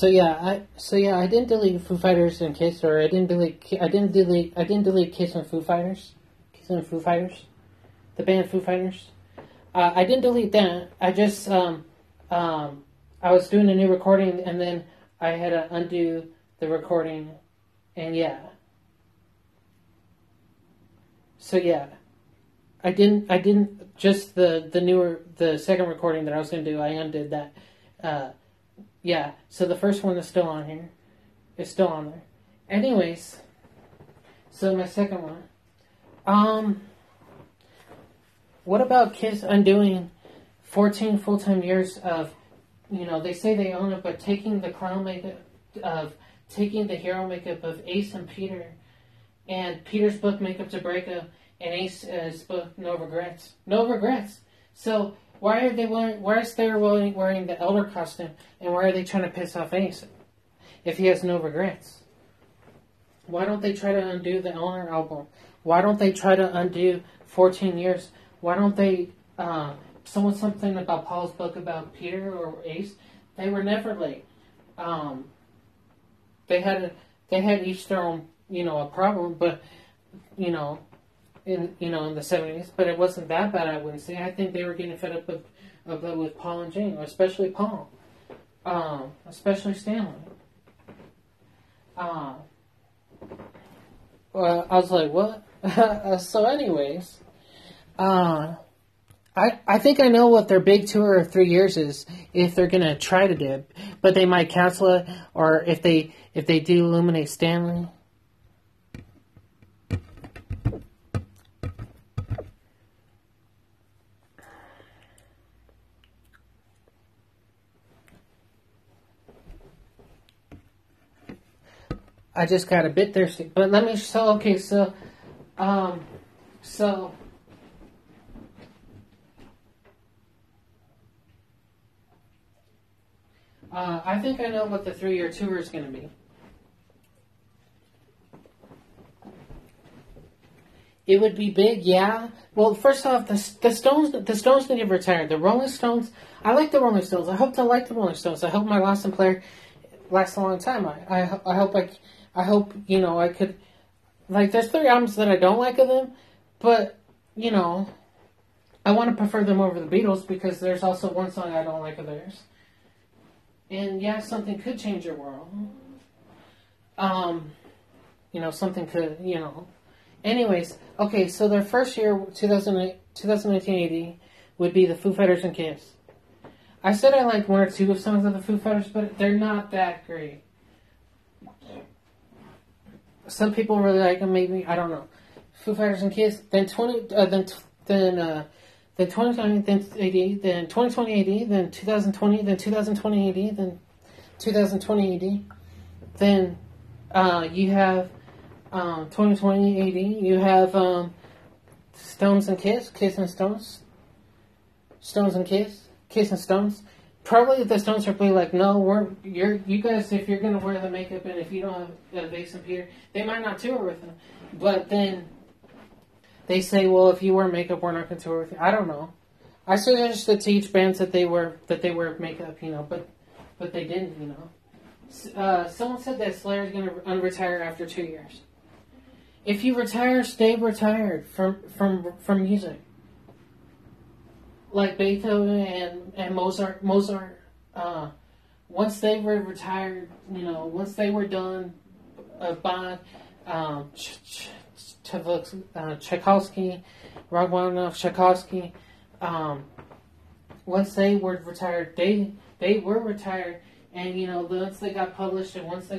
I didn't delete Foo Fighters and Kiss, or I didn't delete Kiss and Foo Fighters, the band Foo Fighters. I didn't delete that. I just I was doing a new recording, and then I had to undo the recording, and yeah. So yeah, I didn't just the second recording that I was gonna do. I undid that. Yeah, so the first one is still on here. It's still on there. Anyways, so my second one. What about Kiss undoing 14 full-time years of, they say they own it, but taking the clown makeup taking the hero makeup of Ace and Peter, and Peter's book Makeup to Breakup, and Ace's book No Regrets. No regrets. So why is they wearing the elder costume, and why are they trying to piss off Ace if he has no regrets? Why don't they try to undo the Elmer album? Why don't they try to undo 14 years? Why don't they something about Paul's book about Peter or Ace? They were never late. They had each their own a problem, but in the 70s, but it wasn't that bad, I wouldn't say. I think they were getting fed up with Paul and Jane, especially Paul, especially Stanley. Well, I was like, what? So anyways, I think I know what their big tour of 3 years is, if they're gonna try to do it, but they might cancel it, or if they do eliminate Stanley. I just got a bit thirsty, but let me. I think I know what the 3-year tour is going to be. It would be big, yeah. Well, first off, the Stones need to retire. The Rolling Stones, I like the Rolling Stones. I hope to like the Rolling Stones. I hope my Lawson player lasts a long time. I hope I could, like, there's 3 albums that I don't like of them, but, I want to prefer them over the Beatles, because there's also one song I don't like of theirs. And yeah, something could change your world. Something could, Anyways, okay, so their first year, 2019 AD, would be the Foo Fighters and Kiss. I said I liked 1 or 2 songs of the Foo Fighters, but they're not that great. Some people really like them, maybe, I don't know. Foo Fighters and Kiss, then 2020 AD, then 2020 AD, then 2020, then 2020 AD, then 2020 AD. Then you have 2020 AD. You have Stones and Kiss, Kiss and Stones, Stones and Kiss, Kiss and Stones. Probably the Stones are probably like, no, you guys, if you're gonna wear the makeup and if you don't have Ace and Peter, they might not tour with them. But then they say, well, if you wear makeup, we're not going to tour with you. I don't know. I suggested to each band that they wear makeup, but they didn't, Someone said that Slayer's going to unretire after 2 years. If you retire, stay retired from music. Like Beethoven and Mozart. Once they were retired, once they were done, Bach, Tchaikovsky, Rachmaninoff, Tchaikovsky, once they were retired, they were retired, and once they got published,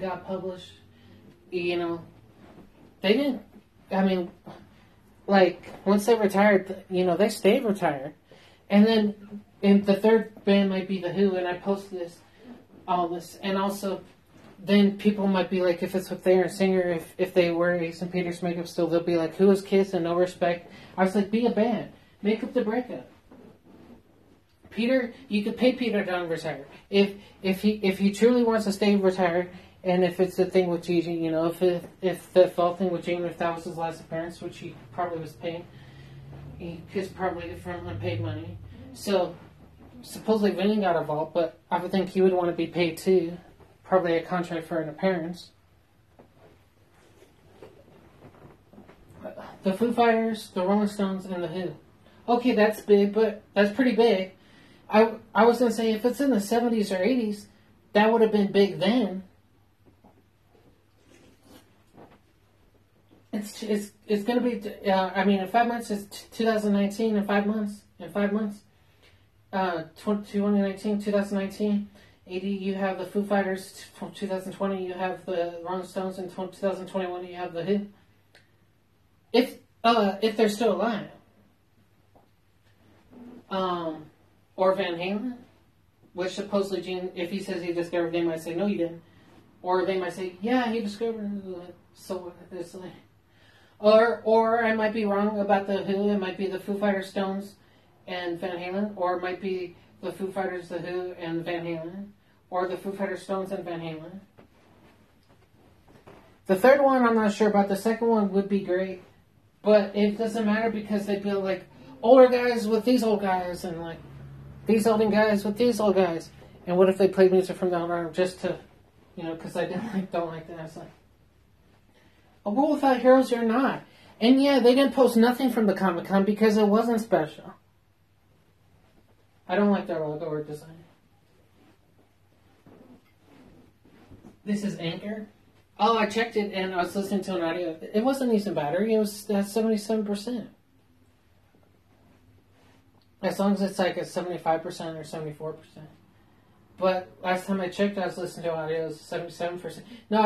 they didn't. I mean, like, once they retired, they stayed retired, and then the third band might be the Who, and I posted all this, and also. Then people might be like, if it's with their singer, if they wear Ace and Peter's makeup still, they'll be like, who is Kiss and No Respect? I was like, be a band. Makeup to Breakup. Peter, you could pay Peter to retire. If he truly wants to stay retired, and if it's the thing with Gigi, if the fall thing with Jamie, if that was his last appearance, which he probably was paid, he's probably from unpaid money. So, supposedly Vinny got a vault, but I would think he would want to be paid too. probably a contract for an appearance. The Foo Fighters, the Rolling Stones, and the Who. Okay, that's big, but that's pretty big. I was gonna say if it's in the 70s or 80s, that would have been big then. It's gonna be. I mean, in 5 months, it's 2019. In 5 months, 2019, 2019. 80, you have the Foo Fighters. 2020, you have the Rolling Stones. In 2021, you have the Who. If they're still alive. Or Van Halen, which supposedly Gene, if he says he discovered, they might say no, you didn't, or they might say yeah, he discovered it. So it's like, or I might be wrong about the Who. It might be the Foo Fighters, Stones, and Van Halen, or it might be the Foo Fighters, the Who, and Van Halen, or the Foo Fighters, Stones, and Van Halen. The third one, I'm not sure about. The second one would be great, but it doesn't matter because they'd be like older guys with these old guys, and like these old guys with these old guys. And what if they played music from Down Arm just to, because I don't like that. It's like, a world without heroes, you're not. And yeah, they didn't post nothing from the Comic-Con because it wasn't special. I don't like their logo or design. This is Anchor. Oh, I checked it and I was listening to an audio. It wasn't using battery. It was at 77%. As long as it's like at 75% or 74%. But last time I checked, I was listening to audio. It was 77%. No,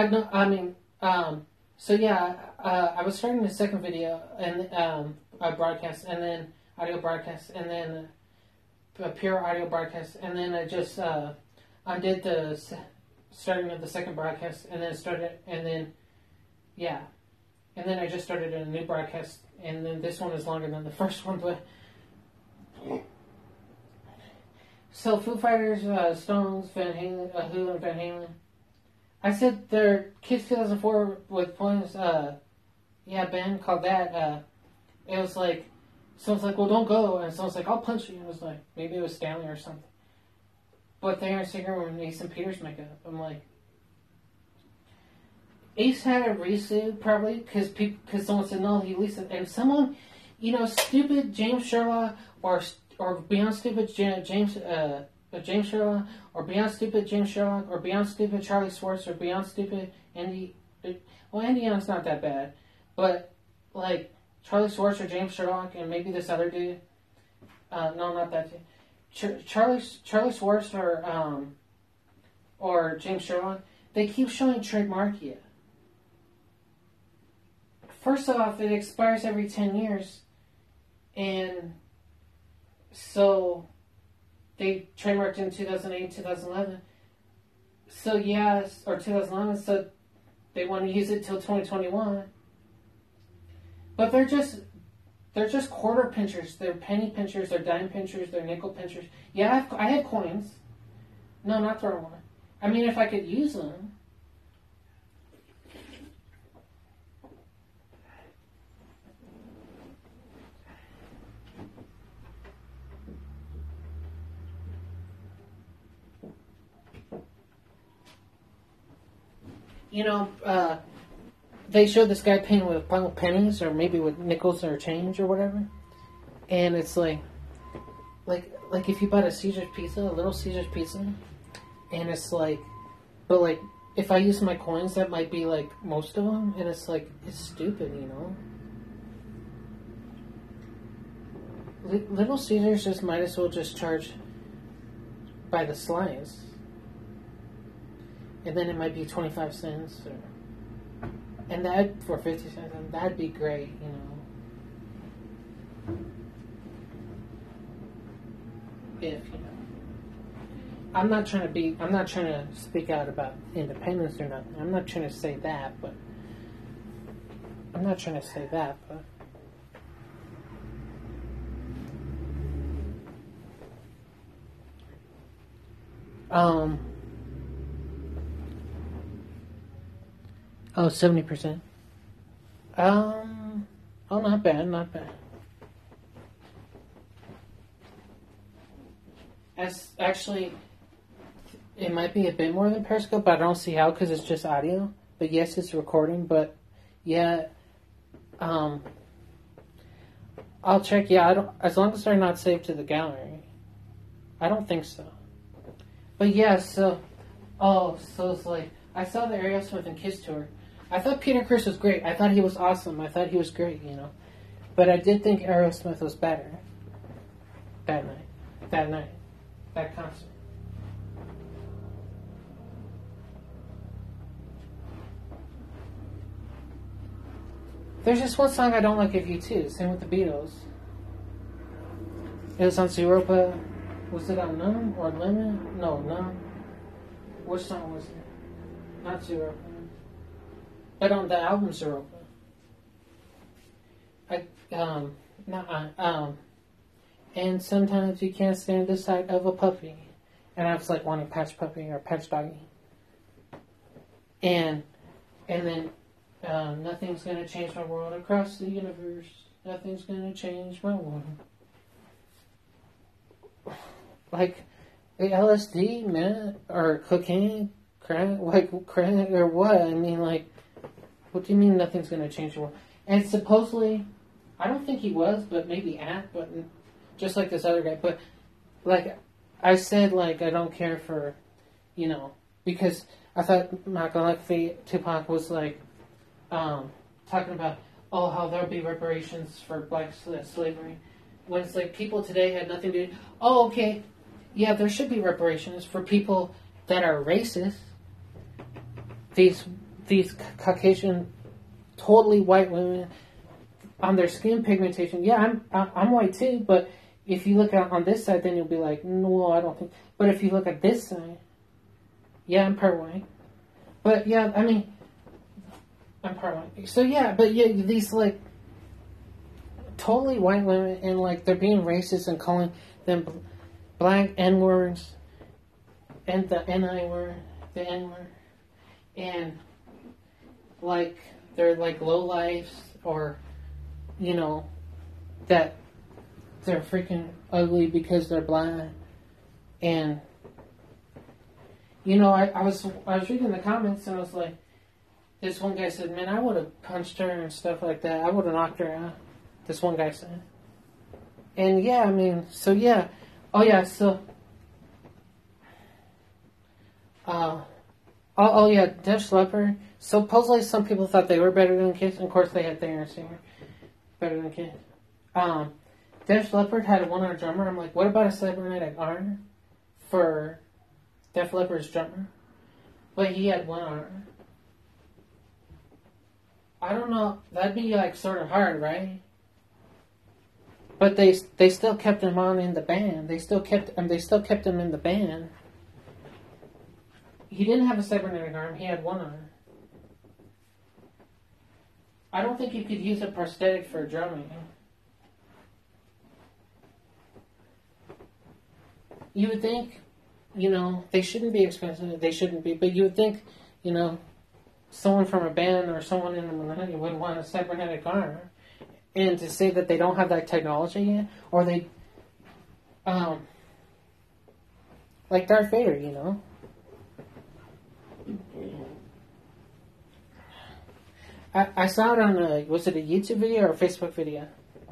so yeah, I was starting the second video and a broadcast, and then audio broadcast, and then a pure audio broadcast, and then I just undid the starting of the second broadcast, and then I just started a new broadcast, and then this one is longer than the first one, but. So Foo Fighters, Stones, Van Halen, Who, and Van Halen. I said their Kiss 2004 with points. Band called that. It was like, someone's like, well, don't go, and someone's like, I'll punch you. And it was like, maybe it was Stanley or something. But they aren't singing with Ace and Peter's makeup. I'm like, Ace had a resue probably because someone said no, he leased it, and someone, stupid James Sherlock or beyond stupid James Sherlock, or beyond stupid James Sherlock, or beyond stupid Charlie Schwartz, or beyond stupid Andy. Well, Andy Young's not that bad, but like Charlie Schwartz or James Sherlock, and maybe this other dude. No, not that dude. Charlie Schwartz or James Sherlock. They keep showing trademarkia. First off, it expires every 10 years, and so they trademarked in 2008, 2011. So yeah, or 2011. So they want to use it till 2021. But they're just quarter pinchers. They're penny pinchers. They're dime pinchers. They're nickel pinchers. Yeah, I had coins. No, not throwing one. I mean, if I could use them. They showed this guy paying with pennies, or maybe with nickels or change or whatever, and it's like if you bought a Caesar's pizza, a little Caesar's pizza, and it's like, but like if I use my coins, that might be like most of them, and it's like it's stupid, Little Caesars just might as well just charge by the slice. And then it might be 25 cents, and that for 50 cents, and that'd be great, If I'm not trying to speak out about independence or nothing. I'm not trying to say that, but Oh, 70%. Oh, not bad, not bad. As actually, It might be a bit more than Periscope, but I don't see how because it's just audio. But yes, it's recording. But yeah, um, I'll check. Yeah, I don't. As long as they're not saved to the gallery, I don't think so. But yeah, so so it's like I saw the Aerosmith and Kiss tour. I thought Peter Criss was great. I thought he was awesome. I thought he was great. But I did think Aerosmith was better that night. That concert. There's just one song I don't like of U2. Same with the Beatles. It was on Zeropa. Was it on Numb or Lemon? No, Numb. Which song was it? Not Zeropa. But on the album Zeropa. And sometimes you can't stand the sight of a puppy. And I was like wanting Patch Puppy or Patch Doggy. And then nothing's gonna change my world across the universe. Nothing's gonna change my world. Like LSD, man, or cocaine, crack, or what? I mean, like, what do you mean nothing's gonna change the world? And supposedly, I don't think he was, but maybe but just like this other guy. But like I said, like I don't care for, because I thought Malcolm Tupac was like talking about how there'll be reparations for black slavery, when it's like people today had nothing to do. Oh, okay, yeah, there should be reparations for people that are racist. These Caucasian, totally white women on their skin pigmentation. Yeah, I'm white too, but if you look on this side, then you'll be like, no, I don't think. But if you look at this side, yeah, I'm part white. But yeah, I mean, I'm part white. So yeah, but yeah, these like totally white women, and like they're being racist and calling them black N words and the NI word, the N word, and like they're like low lives, or that they're freaking ugly because they're blind. And I was reading the comments, and I was like, this one guy said, man, I would have punched her and stuff like that. I would have knocked her out. This one guy said. And yeah, I mean, so yeah. Oh yeah, so oh yeah, Def Leppard. Supposedly some people thought they were better than Kiss, and of course they had Thayer Singer better than Kiss. Def Leppard had a one-arm drummer. I'm like, what about a cybernetic arm for Def Leppard's drummer? But he had one arm. I don't know. That'd be like sort of hard, right? But they still kept him on in the band. They still kept him in the band. He didn't have a cybernetic arm. He had one arm. I don't think you could use a prosthetic for drumming. You would think, they shouldn't be expensive. They shouldn't be. But you would think, someone from a band or someone in the millennium would want a cybernetic arm. And to say that they don't have that technology yet, or they, like Darth Vader, I saw it on was it a YouTube video or a Facebook video?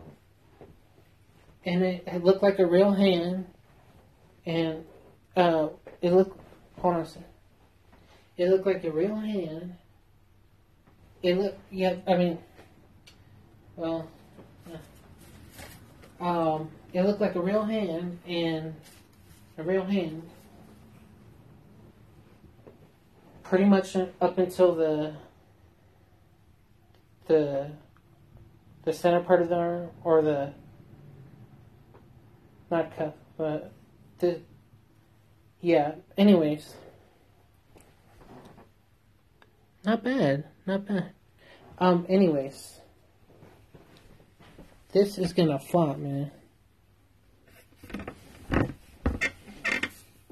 And it looked like a real hand, and it looked, hold on a second. It looked like a real hand. It looked, yeah, I mean, well, it looked like a real hand, and a real hand, pretty much up until the center part of the arm, or the, not cuff, but yeah, anyways. Not bad. Anyways. This is gonna flop, man.